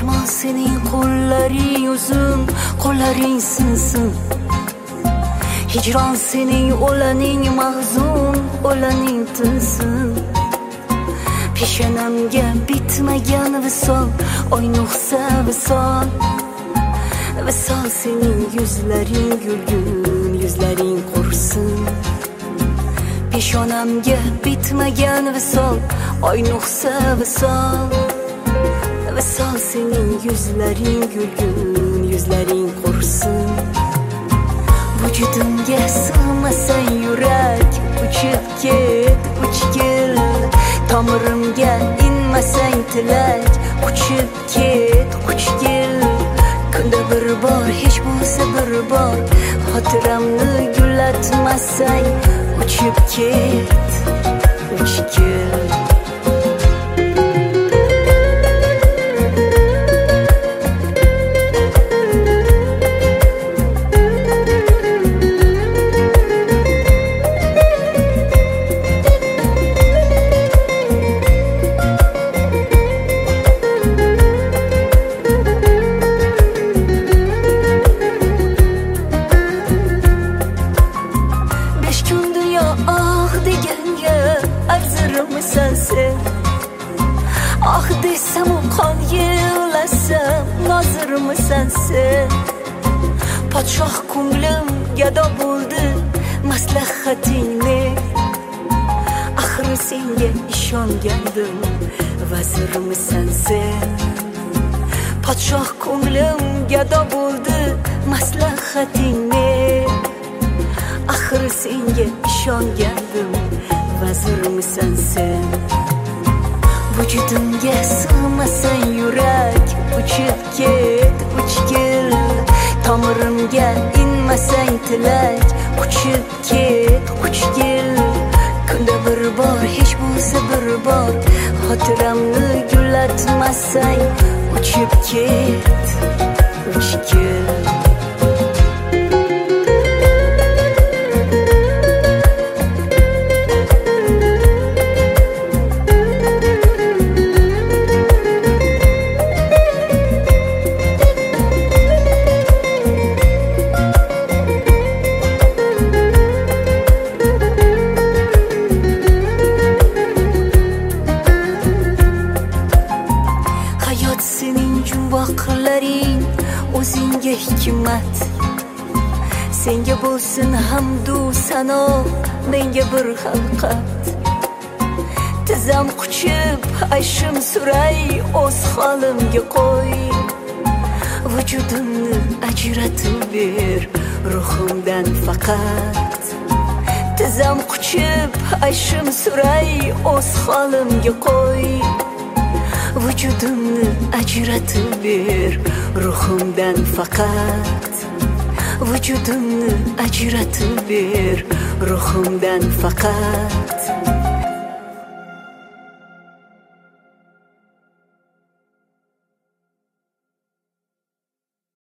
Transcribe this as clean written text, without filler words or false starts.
mehmon sening qo'llaring uzun, qo'llaring sinsin. Hijron sening o'laning mahzun, o'laning tinsin. Peshonamga bitmagan visol, oy nuqsa visol. Visol sening yuzlaring gulgun, yuzlaring qursin. Peshonamga bitmagan visol, oy nuqsa visol. Visol sening yuzlaring gulgun, yuzlaring qursin. Vujudimga sig'masang yurak, uchib ket, uchgil. Tomirimga inmasang tilak, uchib ket, uchgil. Kunda bir bor, hech bo'lsa bir bor, xotiramni gullatmasang, uchib ket, uchgil. Ah desem o qon yig'lasam, nozirmisan sen? Podshoh ko'nglim gado bo'ldi, maslahating ne? Axir senga ishongandim, vazirmisan sen? Podshoh ko'nglim gado bo'ldi, maslahating ne? Axir senga ishongandim, vazirmisan sen? Vujudimga sig'masang yurak, uchib ket, uchgil. Tomirimga inmasang tilak, uchib ket, uchgil. Kunda bir bor, hech bo'lsa bir bor, xotiramni gullatmasang, uchib ket, uchgil. Sening jumboqlaring o'zingga hikmat. Senga bo'lsin hamdu sano, menga bir xalqat. Tizam quchib ayshim suray, o'z holimga qo'y. Vujudimni ajratib ber ruhimdan faqat. Tizam quchib ayshim suray, o'z holimga qo'y. Vujudimni ajratib ber ruhimdan faqat. Vujudimni ajratib ber ruhimdan faqat.